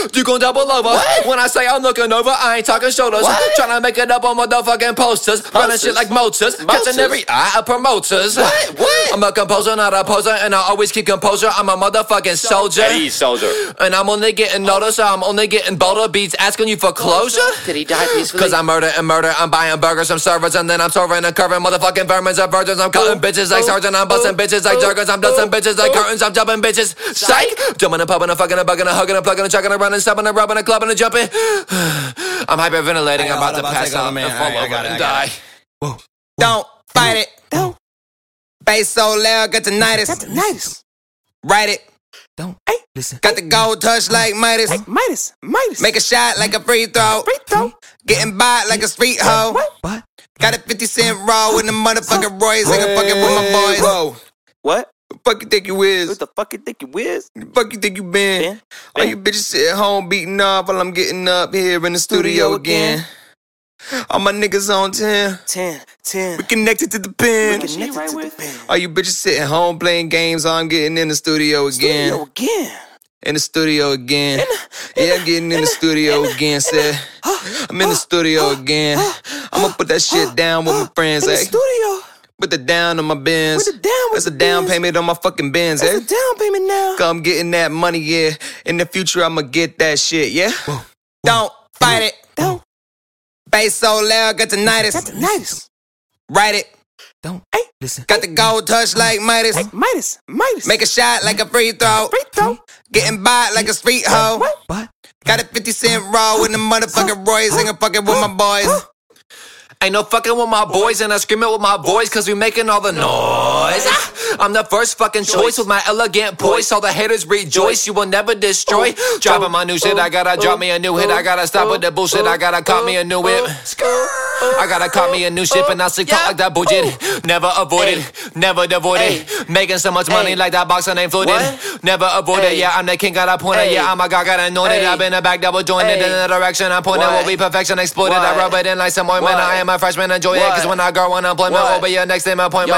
You gon' double over. What? When I say I'm looking over, I ain't talking shoulders. Tryna make it up on motherfucking posters. Running shit like motors. Catching every eye of promoters. What? I'm a composer, not a poser, and I always keep composure. I'm a motherfucking soldier. Hey, soldier. And I'm only getting older, so I'm only getting bolder. Beats asking you for closure. Did he die peacefully? Cause I'm murder and murder. I'm buying burgers from servers, and then I'm serving and curving motherfucking vermins of virgins. I'm cutting bitches like sergeant. I'm busting bitches like jerkers. I'm dusting bitches like curtains. I'm jumping bitches. Psych! Jumping and pumping and fucking and bugging and hugging and plugging and chucking and running, stopping and rubbing and clubbing and jumping. I'm hyperventilating. I'm about to pass out and fall over and die. Whoa. Don't fight it. Don't. Bass so loud, got tinnitus. Got the Midas. Write it. Don't. Hey, listen. Got the gold touch like Midas. Hey, Midas. Midas. Make a shot like a free throw. Free throw. Getting by like a street hoe. What? Got a 50 cent raw with the motherfucking Royce. Like a fucking with my boys. Whoa. What? What the fuck you think you is? What the fuck you think you is? What the fuck you think you been? All you bitches sit at home beating off while I'm getting up here in the studio again. All my niggas on 10. 10. We connected to the pen. Connected right to the pen. All you bitches sitting home playing games while I'm getting in the studio again. Studio again. In the studio again. Yeah, I'm getting in the studio again, said. I'm in the studio again. I'ma put that shit down with my friends, In the eh? studio. Put the down on my Benz. Put the down with That's a the down Benz. payment on my fucking Benz, That's eh? a down payment now. Come getting that money, yeah. In the future, I'ma get that shit, yeah? Don't fight it. Don't. Bass so loud, got tinnitus. Got the Midas. Write it. Don't. Hey, listen. Got the gold touch like Midas. Hey, Midas. Midas. Make a shot like a free throw. Free throw. Getting by like a street hoe. What? Got a 50 cent raw with the motherfucking Royce. Ain't fucking with my boys. Ain't no fucking with my boys, and I scream it with my voice, cause we making all the noise. I'm the first fucking choice with my elegant voice. All the haters rejoice, you will never destroy. Dropping my new shit, I gotta drop me a new hit. I gotta stop with the bullshit, I gotta cop me a new whip. I gotta cop me a new ship, and I still talk like that bullshit. Never avoided, never devoted. Making so much money like that boxer named Floated. Never avoided, yeah, I'm the king, got appointed. Yeah, I'm a god, got anointed. I've been a back double jointed in the direction I'm pointed. Will be perfection exploited. I rub it in like some ointment. I am a freshman, enjoy it, cause when I grow unemployment, will be your next name appointment.